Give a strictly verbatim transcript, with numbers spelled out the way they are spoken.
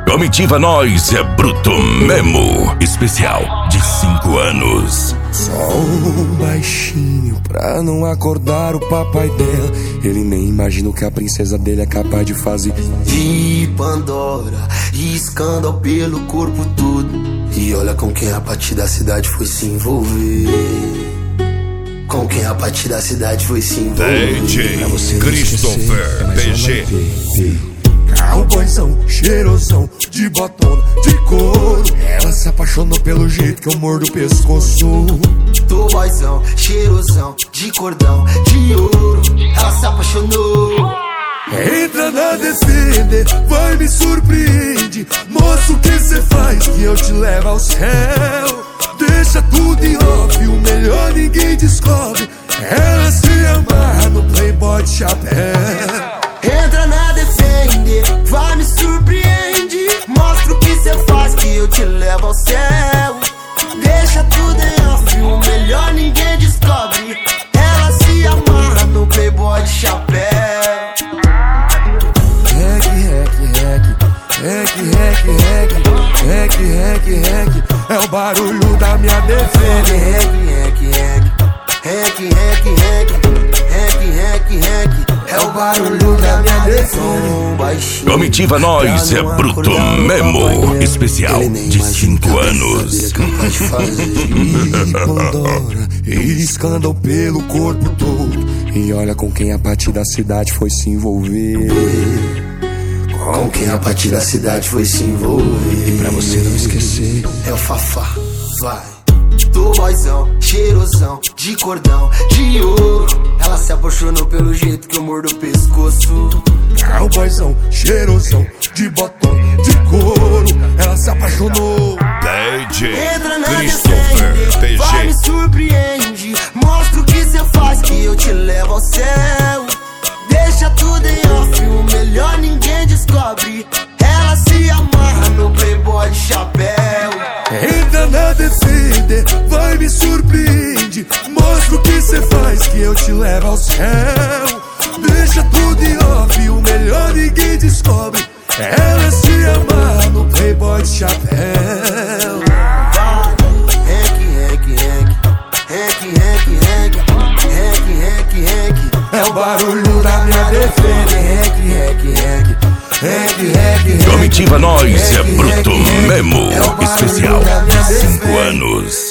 Comitiva Nós é bruto mesmo. Especial de cinco anos. Só um baixinho pra não acordar o papai dela. Ele nem imagina o que a princesa dele é capaz de fazer. E Pandora, e escândalo pelo corpo todo. E olha com quem a partir da cidade foi se envolver. Com quem a partir da cidade foi se envolver. D J Christopher D G. Cowboyzão, cheirosão, de botona, de couro. Ela se apaixonou pelo jeito que eu mordo o pescoço. Tô boyzão, cheirosão, de cordão, de ouro. Ela se apaixonou. Entra na Defender, vai me surpreende. Mostra o que cê faz que eu te levo ao céu. Deixa tudo em off, o melhor ninguém descobre. Ela se amarra no Playboy de chapéu. Entra na Defender, vai me surpreende. Mostra o que cê faz que eu te levo ao céu. Deixa tudo em off, o melhor ninguém descobre. Ela se amarra no Playboy de chapéu. Rec, rec, rec, rec, rec, rec, rec, rec, é o barulho da minha Defender. Rec, rec, rec, rec, rec, rec, rec, rec, é o barulho da minha Defender. Comitiva Nós é bruto mesmo. Especial de cinco anos. E Pandora, e escândalo pelo corpo todo. E olha com quem a partir da cidade foi se envolver. Com quem a partir da cidade foi se envolver. E pra você não esquecer, é o Fafá, vai. Tô boyzão, cheirosão, de cordão, de ouro. Ela se apaixonou pelo jeito que eu mordo o pescoço. Cowboyzão, cheirosão, de botão, de couro. Ela se apaixonou. D J Entra na Christopher Defender, vai D me G. surpreende. Mostra o que cê faz que eu te levo ao céu. Deixa tudo em off, o melhor ninguém descobre. Ela se amarra no Playboy de chapéu. Entra na Defender, vai me surpreende. Mostra o que cê faz que eu te levo ao céu. Deixa tudo em off, o melhor ninguém descobre. Ela se amarra no Playboy de chapéu. Rec, rec, rec, rec, rec, rec, rec, rec, rec, é o barulho da minha Defender. Rec, rec, rec, rec, rec, rec. Comitiva Nós é bruto mesmo. Especial de cinco anos.